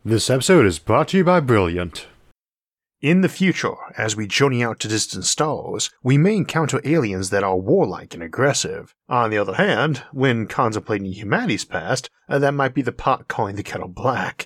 This episode is brought to you by Brilliant. In the future, as we journey out to distant stars, we may encounter aliens that are warlike and aggressive. On the other hand, when contemplating humanity's past, that might be the pot calling the kettle black.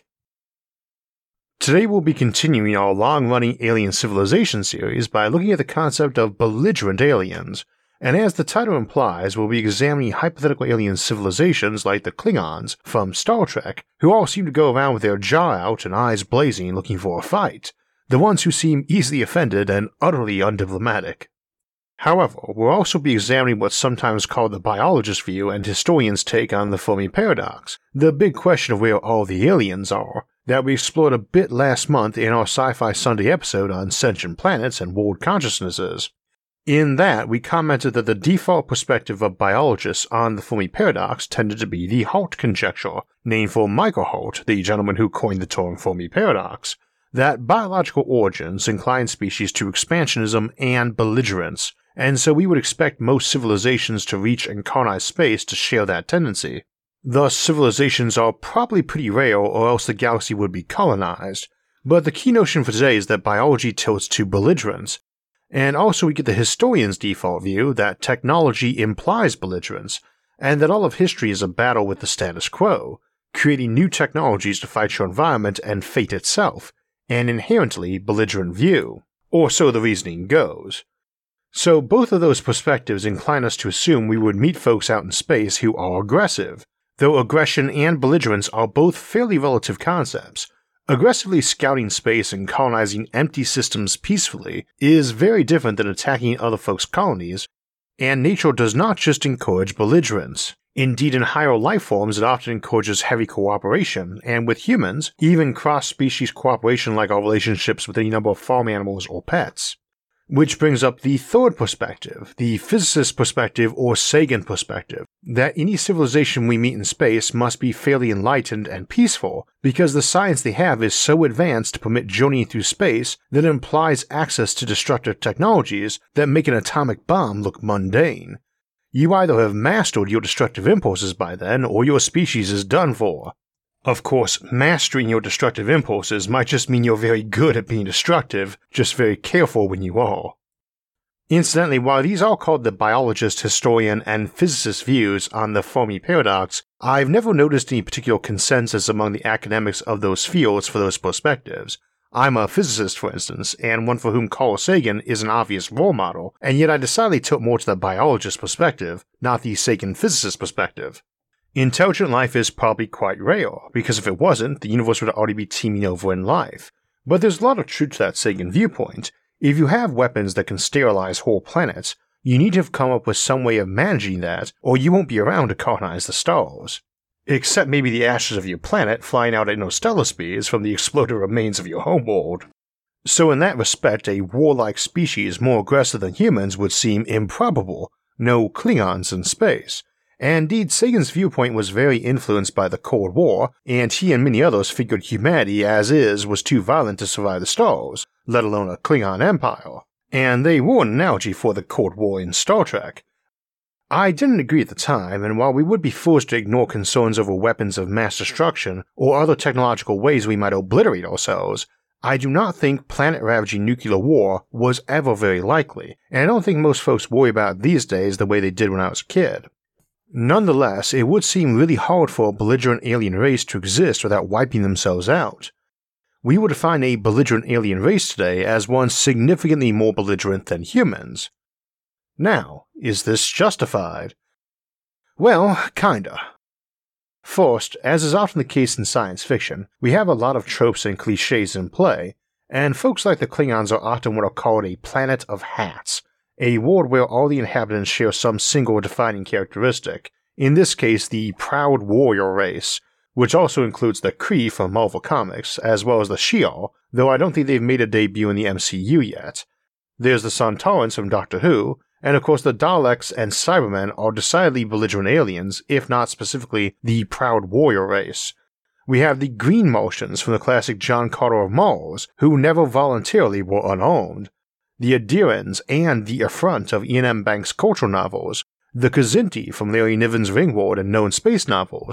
Today we'll be continuing our long-running Alien Civilization series by looking at the concept of belligerent aliens, and as the title implies, we'll be examining hypothetical alien civilizations like the Klingons from Star Trek, who all seem to go around with their jaw out and eyes blazing looking for a fight, the ones who seem easily offended and utterly undiplomatic. However, we'll also be examining what's sometimes called the biologist view and historians' take on the Fermi paradox, the big question of where all the aliens are, that we explored a bit last month in our Sci-Fi Sunday episode on sentient planets and world consciousnesses. In that, we commented that the default perspective of biologists on the Fermi paradox tended to be the Halt conjecture, named for Michael Halt, the gentleman who coined the term Fermi paradox, that biological origins incline species to expansionism and belligerence, and so we would expect most civilizations to reach and colonize space to share that tendency. Thus, civilizations are probably pretty rare or else the galaxy would be colonized, but the key notion for today is that biology tilts to belligerence, and also we get the historian's default view that technology implies belligerence, and that all of history is a battle with the status quo, creating new technologies to fight your environment and fate itself, an inherently belligerent view, or so the reasoning goes. So both of those perspectives incline us to assume we would meet folks out in space who are aggressive, though aggression and belligerence are both fairly relative concepts. Aggressively scouting space and colonizing empty systems peacefully is very different than attacking other folks' colonies, and nature does not just encourage belligerence. Indeed, in higher life forms it often encourages heavy cooperation, and with humans, even cross-species cooperation like our relationships with any number of farm animals or pets. Which brings up the third perspective, the physicist perspective or Sagan perspective, that any civilization we meet in space must be fairly enlightened and peaceful because the science they have is so advanced to permit journeying through space that it implies access to destructive technologies that make an atomic bomb look mundane. You either have mastered your destructive impulses by then or your species is done for. Of course, mastering your destructive impulses might just mean you're very good at being destructive, just very careful when you are. Incidentally, while these are called the biologist, historian, and physicist views on the Fermi paradox, I've never noticed any particular consensus among the academics of those fields for those perspectives. I'm a physicist, for instance, and one for whom Carl Sagan is an obvious role model, and yet I decidedly tilt more to the biologist perspective, not the Sagan physicist perspective. Intelligent life is probably quite rare, because if it wasn't, the universe would already be teeming over in life. But there's a lot of truth to that Sagan viewpoint. If you have weapons that can sterilize whole planets, you need to have come up with some way of managing that, or you won't be around to colonize the stars. Except maybe the ashes of your planet flying out at interstellar speeds from the exploded remains of your homeworld. So in that respect, a warlike species more aggressive than humans would seem improbable, no Klingons in space. And indeed, Sagan's viewpoint was very influenced by the Cold War, and he and many others figured humanity as is was too violent to survive the stars, let alone a Klingon empire. And they were an analogy for the Cold War in Star Trek. I didn't agree at the time, and while we would be forced to ignore concerns over weapons of mass destruction or other technological ways we might obliterate ourselves, I do not think planet-ravaging nuclear war was ever very likely, and I don't think most folks worry about it these days the way they did when I was a kid. Nonetheless, it would seem really hard for a belligerent alien race to exist without wiping themselves out. We would define a belligerent alien race today as one significantly more belligerent than humans. Now, is this justified? Well, kinda. First, as is often the case in science fiction, we have a lot of tropes and cliches in play, and folks like the Klingons are often what are called a planet of hats, a world where all the inhabitants share some single defining characteristic, in this case the proud warrior race, which also includes the Kree from Marvel Comics, as well as the Shi'ar, though I don't think they've made a debut in the MCU yet. There's the Sontarans from Doctor Who, and of course the Daleks and Cybermen are decidedly belligerent aliens, if not specifically the proud warrior race. We have the Green Martians from the classic John Carter of Mars, who never voluntarily were unarmed, the Adirans and the Affront of Ian M. Banks' cultural novels, the Kzinti from Larry Niven's Ringworld and known space novels,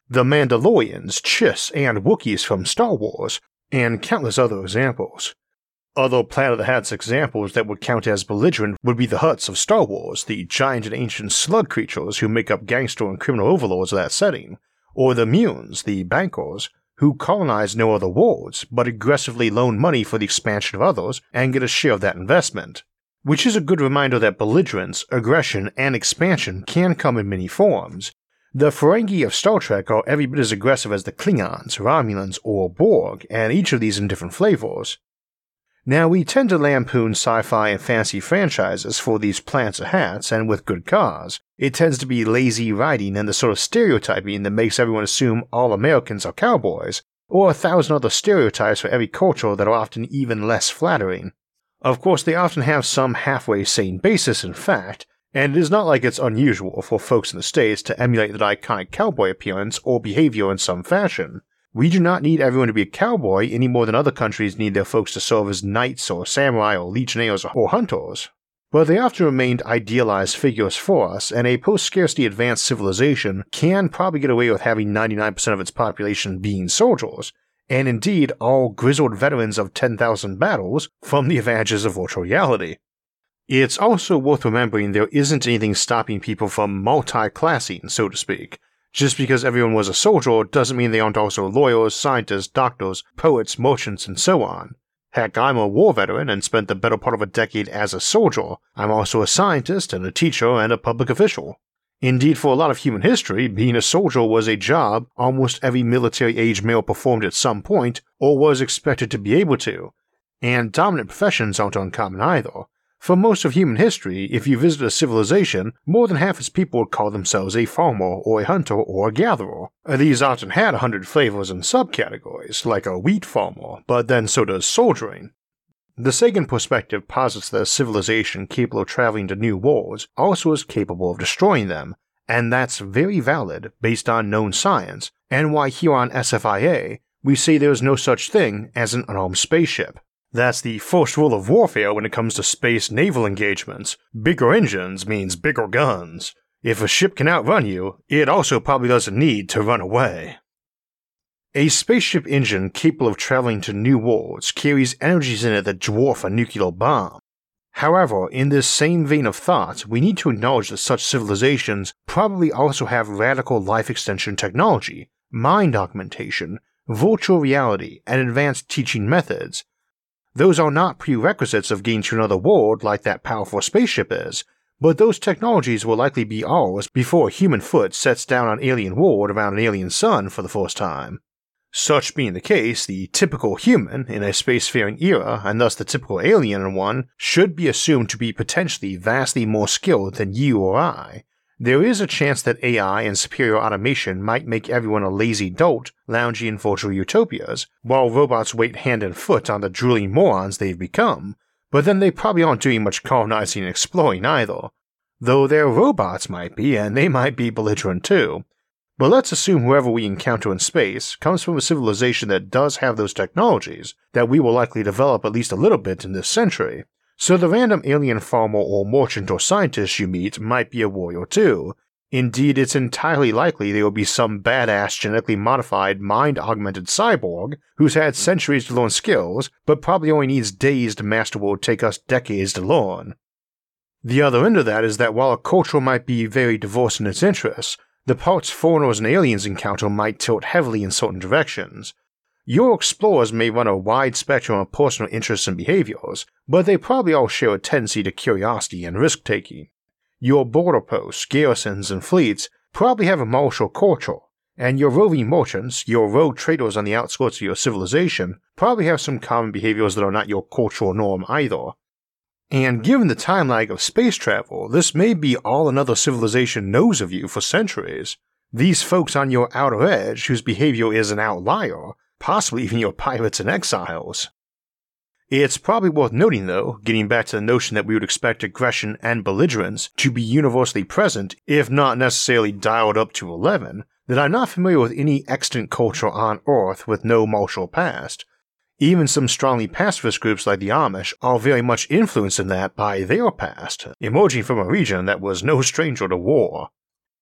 the Mandalorians, Chiss, and Wookiees from Star Wars, and countless other examples. Other Planet of the Hats examples that would count as belligerent would be the Hutts of Star Wars, the giant and ancient slug creatures who make up gangster and criminal overlords of that setting, or the Munes, the bankers, who colonize no other worlds but aggressively loan money for the expansion of others and get a share of that investment. Which is a good reminder that belligerence, aggression, and expansion can come in many forms. The Ferengi of Star Trek are every bit as aggressive as the Klingons, Romulans, or Borg, and each of these in different flavors. Now, we tend to lampoon sci-fi and fantasy franchises for these plants of hats, and with good cause. It tends to be lazy writing and the sort of stereotyping that makes everyone assume all Americans are cowboys, or 1,000 other stereotypes for every culture that are often even less flattering. Of course, they often have some halfway sane basis in fact, and it is not like it's unusual for folks in the States to emulate that iconic cowboy appearance or behavior in some fashion. We do not need everyone to be a cowboy any more than other countries need their folks to serve as knights or samurai or legionnaires or hunters. But they often remained idealized figures for us, and a post-scarcity advanced civilization can probably get away with having 99% of its population being soldiers, and indeed all grizzled veterans of 10,000 battles from the advantages of virtual reality. It's also worth remembering there isn't anything stopping people from multi-classing, so to speak. Just because everyone was a soldier doesn't mean they aren't also lawyers, scientists, doctors, poets, merchants, and so on. Heck, I'm a war veteran and spent the better part of a decade as a soldier. I'm also a scientist and a teacher and a public official. Indeed, for a lot of human history, being a soldier was a job almost every military-age male performed at some point or was expected to be able to. And dominant professions aren't uncommon either. For most of human history, if you visit a civilization, more than half its people would call themselves a farmer or a hunter or a gatherer. These often had 100 flavors and subcategories, like a wheat farmer, but then so does soldiering. The Sagan perspective posits that a civilization capable of traveling to new worlds also is capable of destroying them, and that's very valid based on known science, and why here on SFIA we say there is no such thing as an unarmed spaceship. That's the first rule of warfare when it comes to space naval engagements. Bigger engines means bigger guns. If a ship can outrun you, it also probably doesn't need to run away. A spaceship engine capable of traveling to new worlds carries energies in it that dwarf a nuclear bomb. However, in this same vein of thought, we need to acknowledge that such civilizations probably also have radical life extension technology, mind augmentation, virtual reality, and advanced teaching methods. Those are not prerequisites of getting to another world like that powerful spaceship is, but those technologies will likely be ours before a human foot sets down on an alien world around an alien sun for the first time. Such being the case, the typical human in a spacefaring era, and thus the typical alien in one, should be assumed to be potentially vastly more skilled than you or I. There is a chance that AI and superior automation might make everyone a lazy dolt lounging in virtual utopias, while robots wait hand and foot on the drooling morons they've become, but then they probably aren't doing much colonizing and exploring either. Though their robots might be, and they might be belligerent too. But let's assume whoever we encounter in space comes from a civilization that does have those technologies that we will likely develop at least a little bit in this century. So the random alien farmer or merchant or scientist you meet might be a warrior too. Indeed, it's entirely likely there will be some badass genetically modified mind-augmented cyborg who's had centuries to learn skills, but probably only needs days to master what would take us decades to learn. The other end of that is that while a culture might be very diverse in its interests, the parts foreigners and aliens encounter might tilt heavily in certain directions. Your explorers may run a wide spectrum of personal interests and behaviors, but they probably all share a tendency to curiosity and risk-taking. Your border posts, garrisons, and fleets probably have a martial culture, and your roving merchants, your rogue traders on the outskirts of your civilization, probably have some common behaviors that are not your cultural norm either. And given the time lag of space travel, this may be all another civilization knows of you for centuries. These folks on your outer edge whose behavior is an outlier, possibly even your pirates and exiles. It's probably worth noting though, getting back to the notion that we would expect aggression and belligerence to be universally present, if not necessarily dialed up to 11, that I'm not familiar with any extant culture on Earth with no martial past. Even some strongly pacifist groups like the Amish are very much influenced in that by their past, emerging from a region that was no stranger to war.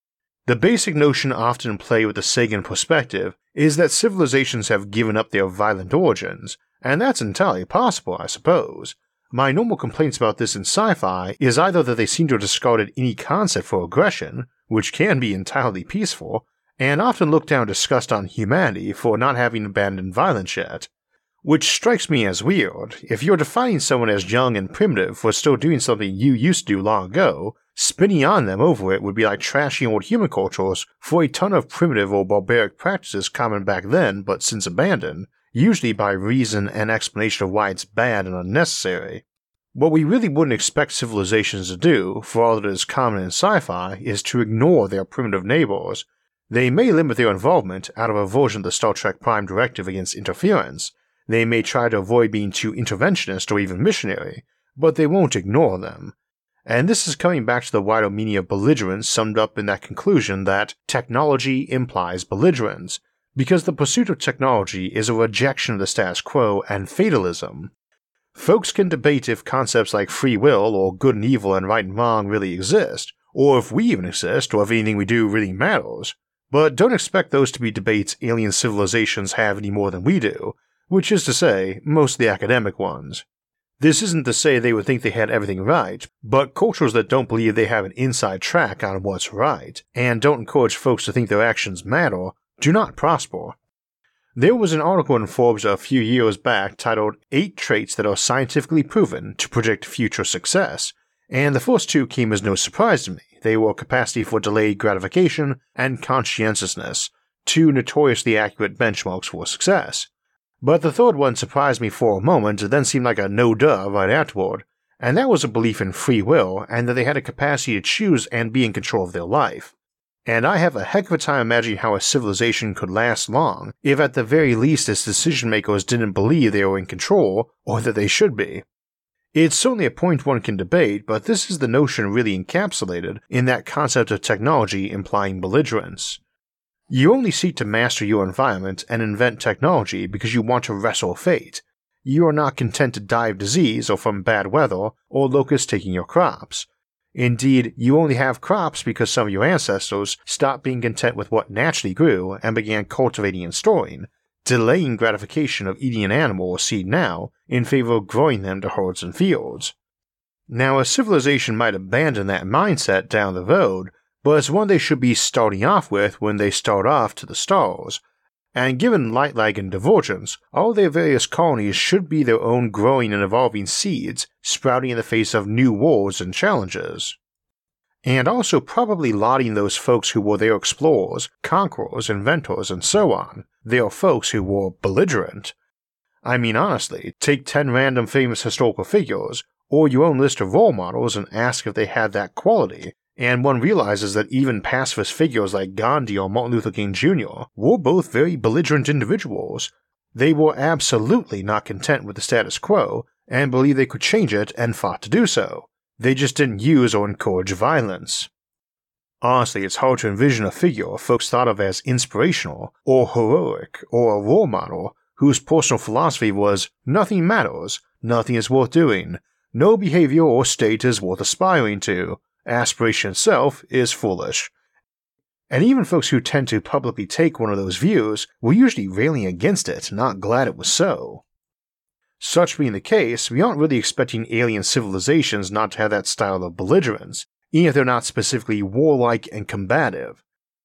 The basic notion often in play with the Sagan perspective is that civilizations have given up their violent origins, and that's entirely possible, I suppose. My normal complaints about this in sci-fi is either that they seem to have discarded any concept for aggression, which can be entirely peaceful, and often look down disgust on humanity for not having abandoned violence yet. Which strikes me as weird. If you're defining someone as young and primitive for still doing something you used to do long ago, spinning on them over it would be like trashing old human cultures for a ton of primitive or barbaric practices common back then but since abandoned, usually by reason and explanation of why it's bad and unnecessary. What we really wouldn't expect civilizations to do, for all that is common in sci-fi, is to ignore their primitive neighbors. They may limit their involvement out of aversion to the Star Trek Prime Directive against interference. They may try to avoid being too interventionist or even missionary, but they won't ignore them. And this is coming back to the wider meaning of belligerence summed up in that conclusion that technology implies belligerence, because the pursuit of technology is a rejection of the status quo and fatalism. Folks can debate if concepts like free will or good and evil and right and wrong really exist, or if we even exist, or if anything we do really matters, but don't expect those to be debates alien civilizations have any more than we do, which is to say, most of the academic ones. This isn't to say they would think they had everything right, but cultures that don't believe they have an inside track on what's right, and don't encourage folks to think their actions matter, do not prosper. There was an article in Forbes a few years back titled 8 Traits That Are Scientifically Proven to Predict Future Success, and the first 2 came as no surprise to me. They were capacity for delayed gratification and conscientiousness, 2 notoriously accurate benchmarks for success. But the third one surprised me for a moment and then seemed like a no-duh right afterward, and that was a belief in free will and that they had a capacity to choose and be in control of their life. And I have a heck of a time imagining how a civilization could last long if at the very least its decision makers didn't believe they were in control or that they should be. It's certainly a point one can debate, but this is the notion really encapsulated in that concept of technology implying belligerence. You only seek to master your environment and invent technology because you want to wrestle fate. You are not content to die of disease or from bad weather or locusts taking your crops. Indeed, you only have crops because some of your ancestors stopped being content with what naturally grew and began cultivating and storing, delaying gratification of eating an animal or seed now in favor of growing them to herds and fields. Now, a civilization might abandon that mindset down the road, but it's one they should be starting off with when they start off to the stars, and given light lag and divergence, all their various colonies should be their own growing and evolving seeds, sprouting in the face of new wars and challenges. And also probably lauding those folks who were their explorers, conquerors, inventors, and so on, their folks who were belligerent. I mean honestly, take 10 random famous historical figures, or your own list of role models and ask if they had that quality, and one realizes that even pacifist figures like Gandhi or Martin Luther King Jr. were both very belligerent individuals. They were absolutely not content with the status quo and believed they could change it and fought to do so. They just didn't use or encourage violence. Honestly, it's hard to envision a figure folks thought of as inspirational or heroic or a role model whose personal philosophy was nothing matters, nothing is worth doing, no behavior or state is worth aspiring to, aspiration itself is foolish. And even folks who tend to publicly take one of those views were usually railing against it, not glad it was so. Such being the case, we aren't really expecting alien civilizations not to have that style of belligerence, even if they're not specifically warlike and combative.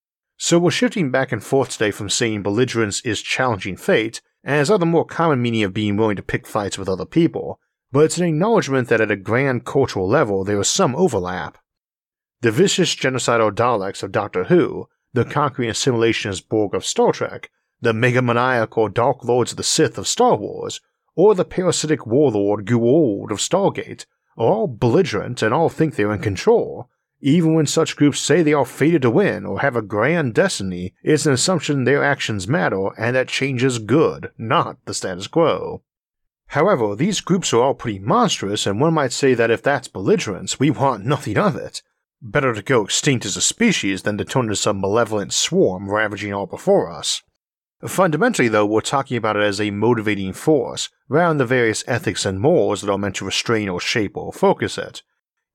So we're shifting back and forth today from saying belligerence is challenging fate, as other more common meaning of being willing to pick fights with other people, but it's an acknowledgement that at a grand cultural level there is some overlap. The vicious genocidal Daleks of Doctor Who, the conquering assimilationist Borg of Star Trek, the megamaniacal Dark Lords of the Sith of Star Wars, or the parasitic warlord Goa'uld of Stargate, are all belligerent and all think they're in control. Even when such groups say they are fated to win or have a grand destiny, it's an assumption their actions matter and that change is good, not the status quo. However, these groups are all pretty monstrous, and one might say that if that's belligerence, we want nothing of it. Better to go extinct as a species than to turn into some malevolent swarm ravaging all before us. Fundamentally, though, we're talking about it as a motivating force, rather than the various ethics and morals that are meant to restrain or shape or focus it.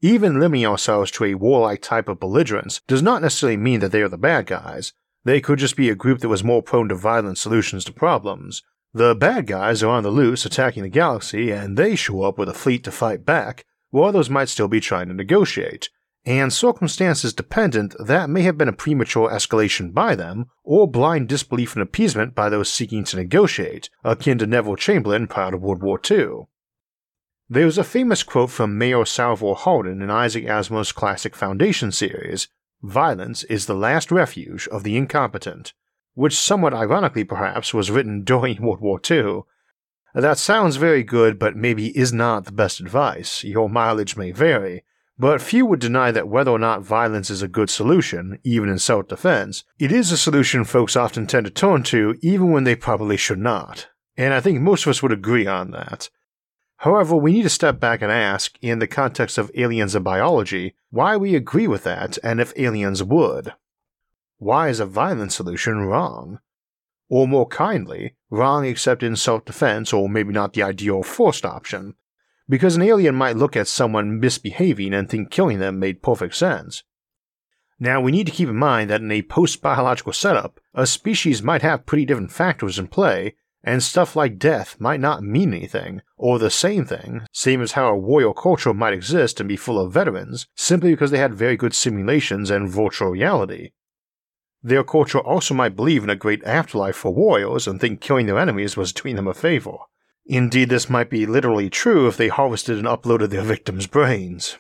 Even limiting ourselves to a warlike type of belligerents does not necessarily mean that they are the bad guys. They could just be a group that was more prone to violent solutions to problems. The bad guys are on the loose attacking the galaxy, and they show up with a fleet to fight back, while others might still be trying to negotiate. And circumstances dependent, that may have been a premature escalation by them, or blind disbelief and appeasement by those seeking to negotiate, akin to Neville Chamberlain prior to World War II. There's a famous quote from Mayor Salvor Hardin in Isaac Asimov's classic Foundation series, "Violence is the last refuge of the incompetent," which somewhat ironically perhaps was written during World War II. That sounds very good, but maybe is not the best advice. Your mileage may vary, but few would deny that whether or not violence is a good solution, even in self-defense, it is a solution folks often tend to turn to even when they probably should not. And I think most of us would agree on that. However, we need to step back and ask, in the context of aliens and biology, why we agree with that and if aliens would. Why is a violent solution wrong? Or more kindly, wrong except in self-defense or maybe not the ideal forced option, because an alien might look at someone misbehaving and think killing them made perfect sense. Now, we need to keep in mind that in a post-biological setup, a species might have pretty different factors in play, and stuff like death might not mean anything, or the same thing, same as how a warrior culture might exist and be full of veterans, simply because they had very good simulations and virtual reality. Their culture also might believe in a great afterlife for warriors and think killing their enemies was doing them a favor. Indeed, this might be literally true if they harvested and uploaded their victims' brains.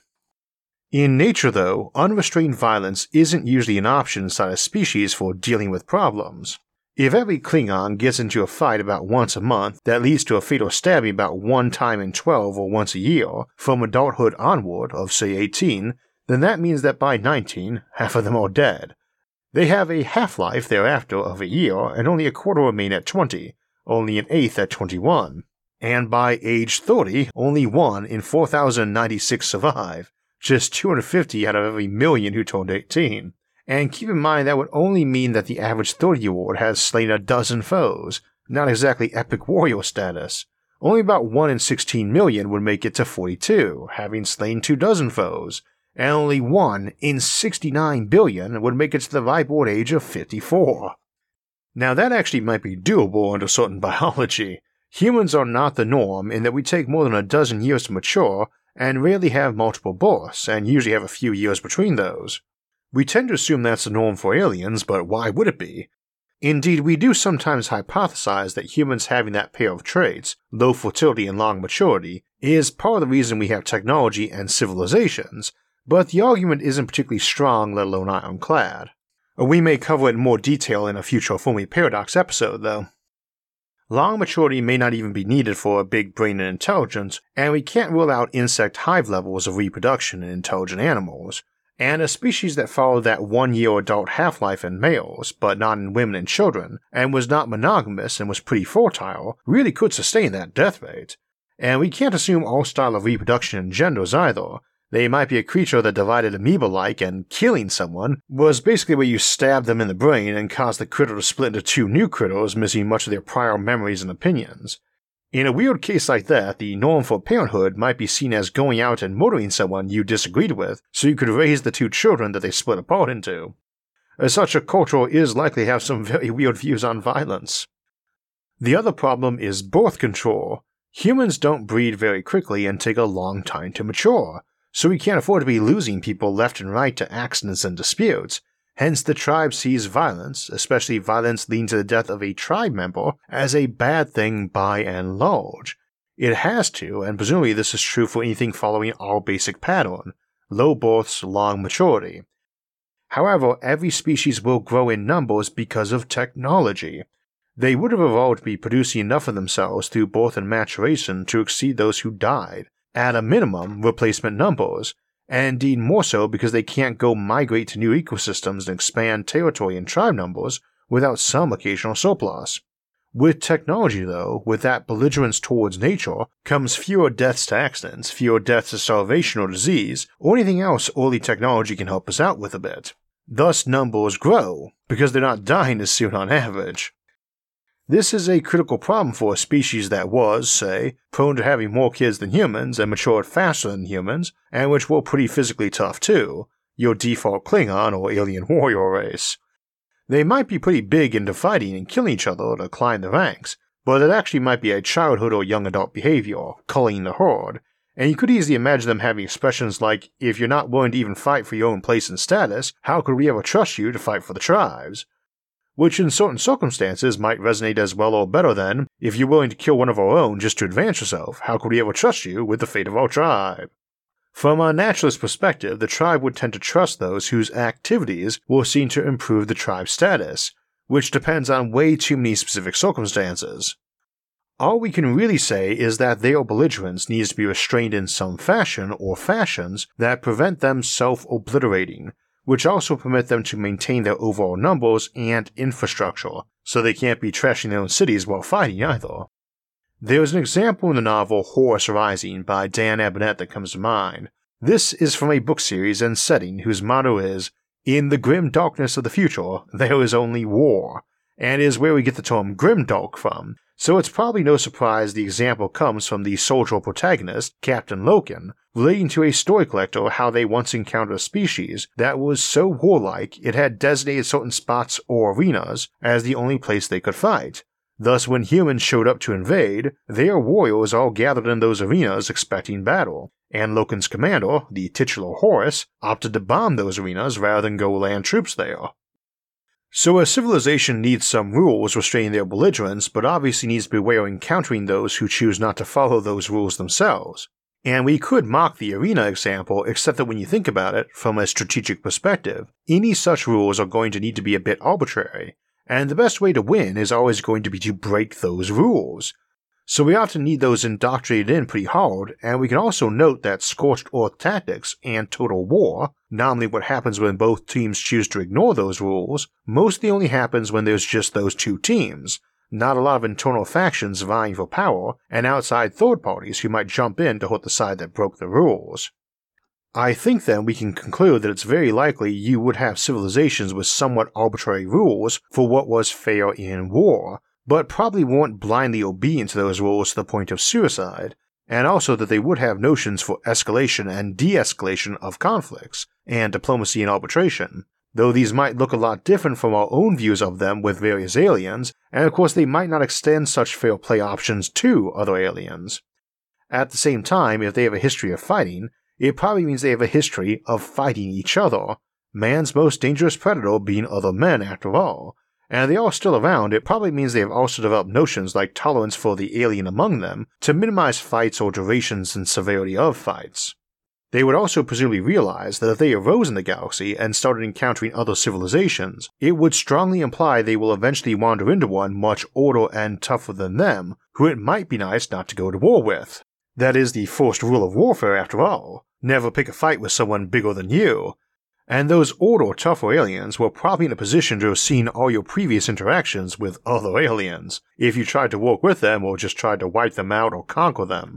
In nature, though, unrestrained violence isn't usually an option inside a species for dealing with problems. If every Klingon gets into a fight about once a month that leads to a fatal stabbing about one time in 12 or once a year, from adulthood onward of say 18, then that means that by 19, half of them are dead. They have a half-life thereafter of a year, and only a quarter remain at 20, only an eighth at 21. And by age 30, only 1 in 4,096 survive, just 250 out of every million who turned 18. And keep in mind that would only mean that the average 30-year-old has slain a dozen foes, not exactly epic warrior status. Only about 1 in 16 million would make it to 42, having slain 24 foes, and only 1 in 69 billion would make it to the ripe old age of 54. Now that actually might be doable under certain biology. Humans are not the norm in that we take more than a dozen years to mature, and rarely have multiple births, and usually have a few years between those. We tend to assume that's the norm for aliens, but why would it be? Indeed, we do sometimes hypothesize that humans having that pair of traits, low fertility and long maturity, is part of the reason we have technology and civilizations, but the argument isn't particularly strong, let alone ironclad. We may cover it in more detail in a future Fermi Paradox episode, though. Long maturity may not even be needed for a big brain and intelligence, and we can't rule out insect hive levels of reproduction in intelligent animals. And a species that followed that 1-year adult half-life in males, but not in women and children, and was not monogamous and was pretty fertile, really could sustain that death rate. And we can't assume all style of reproduction in genders either. They might be a creature that divided amoeba-like, and killing someone was basically where you stab them in the brain and cause the critter to split into 2 new critters, missing much of their prior memories and opinions. In a weird case like that, the norm for parenthood might be seen as going out and murdering someone you disagreed with so you could raise the 2 children that they split apart into. Such a culture is likely to have some very weird views on violence. The other problem is birth control. Humans don't breed very quickly and take a long time to mature, so we can't afford to be losing people left and right to accidents and disputes. Hence, the tribe sees violence, especially violence leading to the death of a tribe member, as a bad thing by and large. It has to, and presumably this is true for anything following our basic pattern: low births, long maturity. However, every species will grow in numbers because of technology. They would have evolved to be producing enough of themselves through birth and maturation to exceed those who died, at a minimum replacement numbers, and indeed more so because they can't go migrate to new ecosystems and expand territory and tribe numbers without some occasional surplus. With technology though, with that belligerence towards nature, comes fewer deaths to accidents, fewer deaths to starvation or disease, or anything else early technology can help us out with a bit. Thus numbers grow, because they're not dying as soon on average. This is a critical problem for a species that was, say, prone to having more kids than humans and matured faster than humans, and which were pretty physically tough too, your default Klingon or alien warrior race. They might be pretty big into fighting and killing each other to climb the ranks, but it actually might be a childhood or young adult behavior, culling the horde, and you could easily imagine them having expressions like, if you're not willing to even fight for your own place and status, how could we ever trust you to fight for the tribes? Which in certain circumstances might resonate as well or better than, if you're willing to kill one of our own just to advance yourself, how could we ever trust you with the fate of our tribe? From a naturalist perspective, the tribe would tend to trust those whose activities were seen to improve the tribe's status, which depends on way too many specific circumstances. All we can really say is that their belligerence needs to be restrained in some fashion or fashions that prevent them self-obliterating, which also permit them to maintain their overall numbers and infrastructure, so they can't be trashing their own cities while fighting either. There's an example in the novel Horus Rising by Dan Abnett that comes to mind. This is from a book series and setting whose motto is, "In the grim darkness of the future, there is only war," and is where we get the term grimdark from, so it's probably no surprise the example comes from the soldier protagonist, Captain Loken, relating to a story collector how they once encountered a species that was so warlike it had designated certain spots or arenas as the only place they could fight. Thus, when humans showed up to invade, their warriors all gathered in those arenas expecting battle, and Loken's commander, the titular Horus, opted to bomb those arenas rather than go land troops there. So a civilization needs some rules restraining their belligerence, but obviously needs to beware of encountering those who choose not to follow those rules themselves. And we could mock the arena example, except that when you think about it, from a strategic perspective, any such rules are going to need to be a bit arbitrary, and the best way to win is always going to be to break those rules. So we often need those indoctrinated in pretty hard, and we can also note that scorched earth tactics and total war, nominally what happens when both teams choose to ignore those rules, mostly only happens when there's just those two teams, not a lot of internal factions vying for power, and outside third parties who might jump in to hurt the side that broke the rules. I think then we can conclude that it's very likely you would have civilizations with somewhat arbitrary rules for what was fair in war, but probably weren't blindly obedient to those rules to the point of suicide, and also that they would have notions for escalation and de-escalation of conflicts, and diplomacy and arbitration, though these might look a lot different from our own views of them with various aliens, and of course they might not extend such fair play options to other aliens. At the same time, if they have a history of fighting, it probably means they have a history of fighting each other, man's most dangerous predator being other men after all, and if they are still around, it probably means they have also developed notions like tolerance for the alien among them to minimize fights or durations and severity of fights. They would also presumably realize that if they arose in the galaxy and started encountering other civilizations, it would strongly imply they will eventually wander into one much older and tougher than them, who it might be nice not to go to war with. That is the first rule of warfare after all, never pick a fight with someone bigger than you. And those older, tougher aliens were probably in a position to have seen all your previous interactions with other aliens, if you tried to work with them or just tried to wipe them out or conquer them.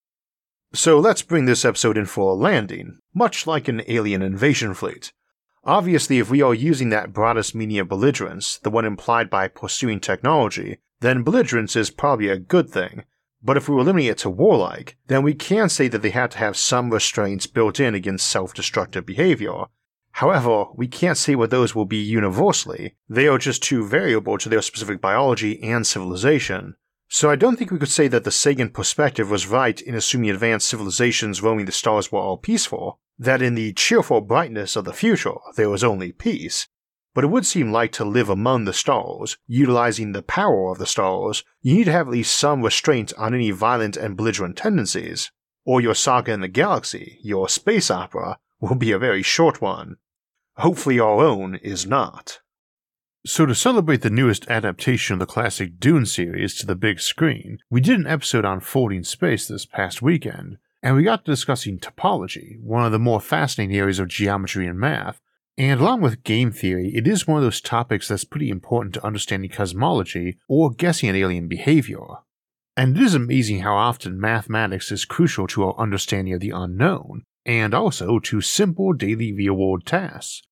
So let's bring this episode in for a landing, much like an alien invasion fleet. Obviously, if we are using that broadest meaning of belligerence, the one implied by pursuing technology, then belligerence is probably a good thing. But if we were limiting it to warlike, then we can say that they had to have some restraints built in against self-destructive behavior. However, we can't say what those will be universally, they are just too variable to their specific biology and civilization. So I don't think we could say that the Sagan perspective was right in assuming advanced civilizations roaming the stars were all peaceful, that in the cheerful brightness of the future there was only peace. But it would seem like to live among the stars, utilizing the power of the stars, you need to have at least some restraint on any violent and belligerent tendencies, or your saga in the galaxy, your space opera, will be a very short one. Hopefully our own is not. So to celebrate the newest adaptation of the classic Dune series to the big screen, we did an episode on folding space this past weekend, and we got to discussing topology, one of the more fascinating areas of geometry and math, and along with game theory, it is one of those topics that's pretty important to understanding cosmology or guessing at alien behavior. And it is amazing how often mathematics is crucial to our understanding of the unknown, and also to simple daily real-world tasks.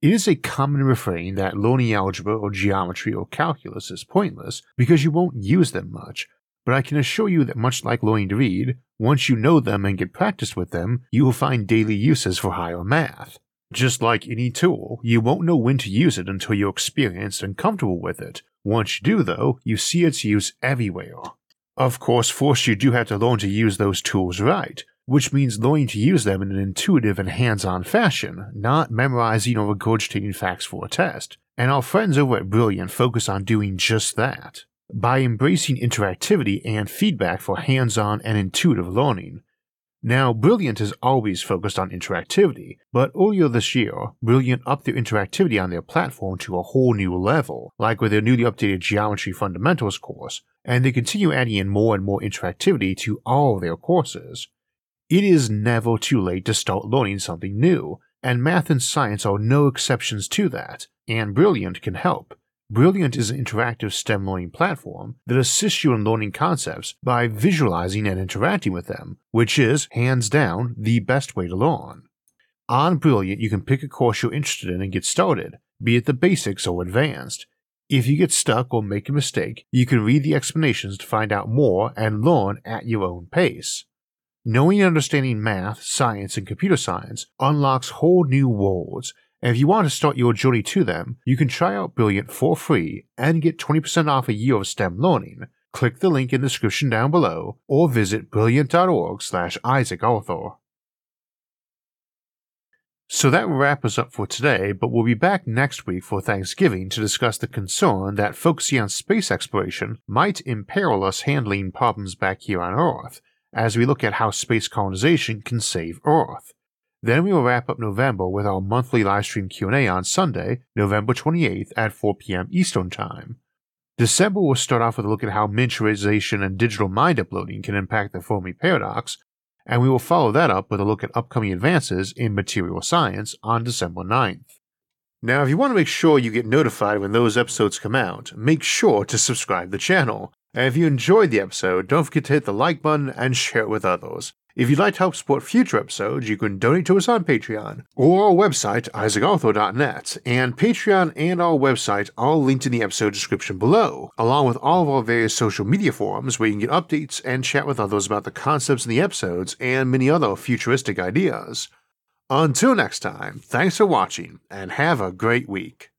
It is a common refrain that learning algebra or geometry or calculus is pointless because you won't use them much, but I can assure you that much like learning to read, once you know them and get practiced with them, you will find daily uses for higher math. Just like any tool, you won't know when to use it until you're experienced and comfortable with it. Once you do though, you see its use everywhere. Of course, first you do have to learn to use those tools right, which means learning to use them in an intuitive and hands-on fashion, not memorizing or regurgitating facts for a test, and our friends over at Brilliant focus on doing just that, by embracing interactivity and feedback for hands-on and intuitive learning. Now, Brilliant has always focused on interactivity, but earlier this year, Brilliant upped their interactivity on their platform to a whole new level, like with their newly updated Geometry Fundamentals course, and they continue adding in more and more interactivity to all their courses. It is never too late to start learning something new, and math and science are no exceptions to that, and Brilliant can help. Brilliant is an interactive STEM learning platform that assists you in learning concepts by visualizing and interacting with them, which is, hands down, the best way to learn. On Brilliant, you can pick a course you're interested in and get started, be it the basics or advanced. If you get stuck or make a mistake, you can read the explanations to find out more and learn at your own pace. Knowing and understanding math, science, and computer science unlocks whole new worlds, and if you want to start your journey to them, you can try out Brilliant for free and get 20% off a year of STEM learning. Click the link in the description down below or visit brilliant.org/Isaac Arthur. So that will wrap us up for today, but we'll be back next week for Thanksgiving to discuss the concern that focusing on space exploration might imperil us handling problems back here on Earth, as we look at how space colonization can save Earth. Then we will wrap up November with our monthly livestream Q&A on Sunday, November 28th at 4 p.m. Eastern Time. December will start off with a look at how miniaturization and digital mind uploading can impact the Fermi paradox, and we will follow that up with a look at upcoming advances in material science on December 9th. Now, if you want to make sure you get notified when those episodes come out, make sure to subscribe to the channel. And if you enjoyed the episode, don't forget to hit the like button and share it with others. If you'd like to help support future episodes, you can donate to us on Patreon or our website, isaacarthur.net, and Patreon and our website are linked in the episode description below, along with all of our various social media forums where you can get updates and chat with others about the concepts in the episodes and many other futuristic ideas. Until next time, thanks for watching and have a great week.